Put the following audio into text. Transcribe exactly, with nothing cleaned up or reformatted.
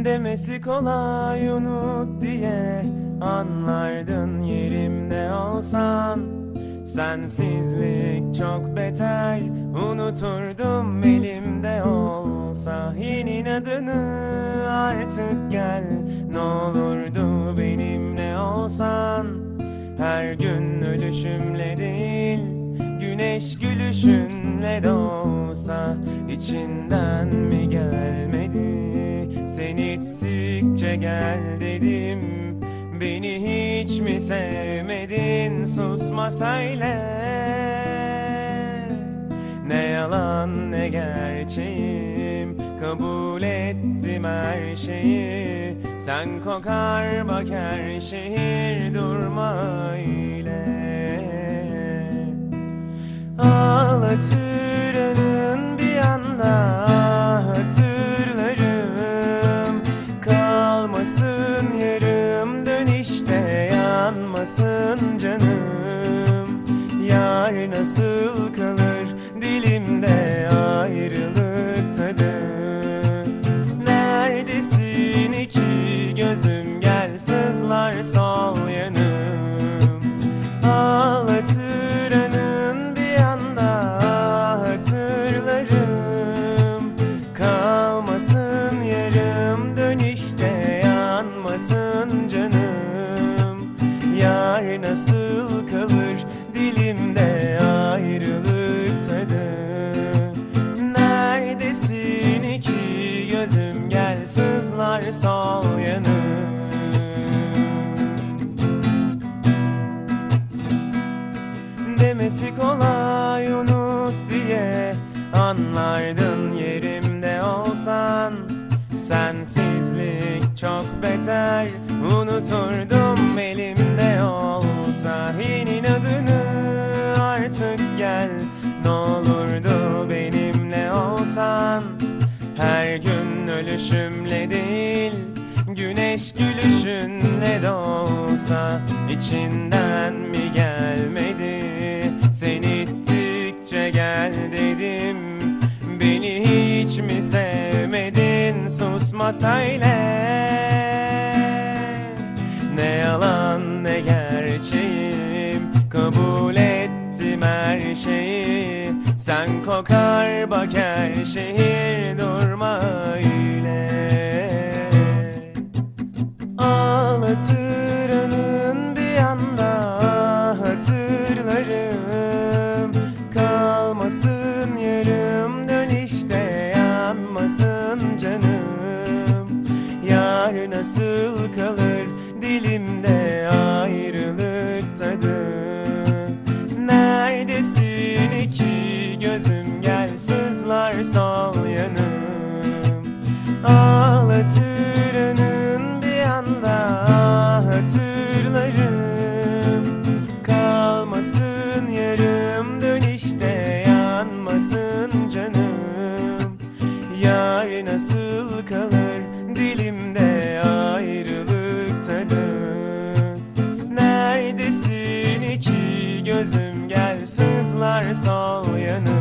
Demesi kolay unut diye anlardın yerimde olsan. Sensizlik çok beter, unuturdum elimde olsa. Yenin adını artık gel, ne olurdu benimle olsan. Her gün ölüşümle değil, güneş gülüşünle doğsa. İçinden mi gelmedi, sen ittikçe gel dedim. Beni hiç mi sevmedin, susma söyle. Ne yalan ne gerçeğim, kabul ettim her şeyi. Sen kokar bak her şehir, durma öyle. Ağlatır anın bir anda hatırlarım. Kalmasın yarım, dön işte yanmasın canım. Yar nasıl kalır dilimde ayrılık tadı. Neredesin iki gözüm, gel sızlar sol yanım. Ağlatır anın bir anda hatırlarım. Kalmasın yarım, dön işte yanmasın canım. Yar nasıl kalır dilimde ayrılık tadı. Neredesin iki gözüm, gel sızlar sol yanım. Demesi kolay unut diye anlardın yerimde olsan. Sensizlik çok beter, unuturdum elimde olsa. Yenin adını artık gel, ne olurdu benimle olsan. Her gün ölüşümle değil, güneş gülüşünle doğsa. İçinden mi gelmedi, sen ittikçe gel dedim. Beni hiç mi sevmedin, susma söyle. Ne yalan ne gerçeğim, kabul ettim her şeyi. Sen kokar bak her şehir, durma öyle. Ağlatır anın bir anda hatırlarım. Kalmasın yarım, dön işte yanmasın canım. Yar nasıl kalır dilimde ayrılık tadı. Neredesin iki gözüm, gel sızlar sol yanım. Ağlatır anın bir anda hatırlarım. Kalmasın yarım, dön işte yanmasın canım. Yar nasıl kalır dilimde ayrılık tadı. Neredesin iki gözüm, gel sızlar sol yanım.